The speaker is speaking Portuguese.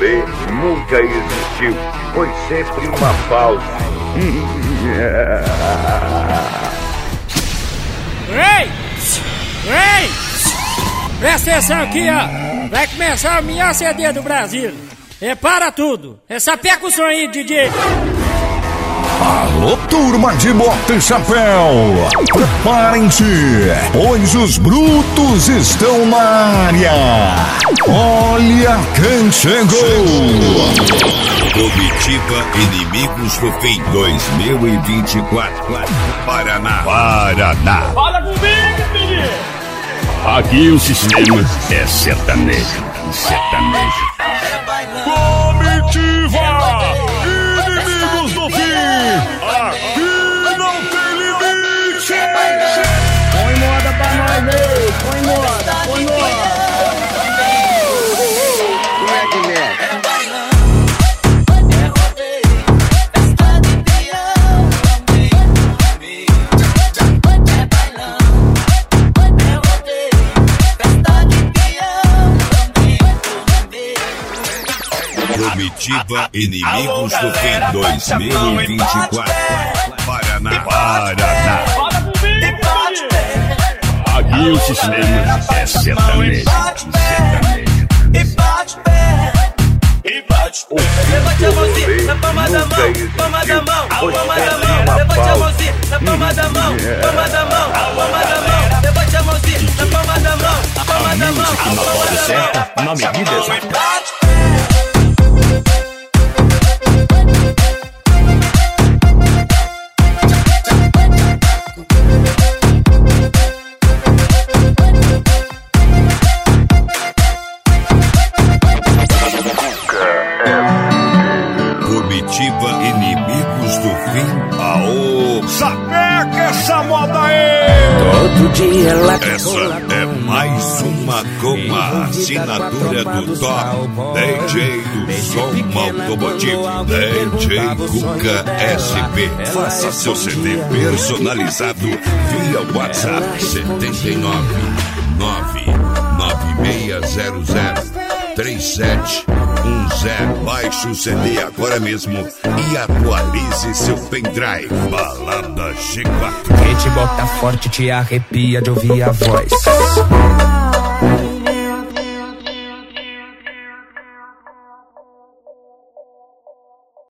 B nunca existiu, foi sempre uma falsa. Ei! Ei! Presta atenção aqui, ó. Vai começar o melhor CD do Brasil. Repara tudo. Essa percussão aí, DJ. Alô, turma de bota e chapéu. Preparem-se, pois os brutos estão na área. Olha quem chegou. Comitiva Inimigos do Fim 2024. Paraná. Fala comigo, menino. Aqui o sistema é sertanejo. Comitiva Inimigos do Fim. Aqui não tem limite. Põe moda pra nós, ei. Põe moda. Comitiva Inimigos do Fim 2024. Paraná. Aqui o sistema é sertanejo. Levante a mãozinha na palma da mão, palma da mão, palma da mão. Levante a mãozinha na palma da mão, palma da mão, palma da mão. Levante a mãozinha na palma da mão, palma da mão, palma da mão. Na medida exata. Comitiva Inimigos do Fim. Aô, Sapeca essa moda aí. Todo dia ela essa é mais uma com a assinatura do top DJ do som automotivo, DJ Cuca SP. Faça seu CD personalizado via WhatsApp 79 99600 3710. Baixe o CD agora mesmo e atualize seu pendrive. Balada G4. Quem te bota forte te arrepia de ouvir a voz.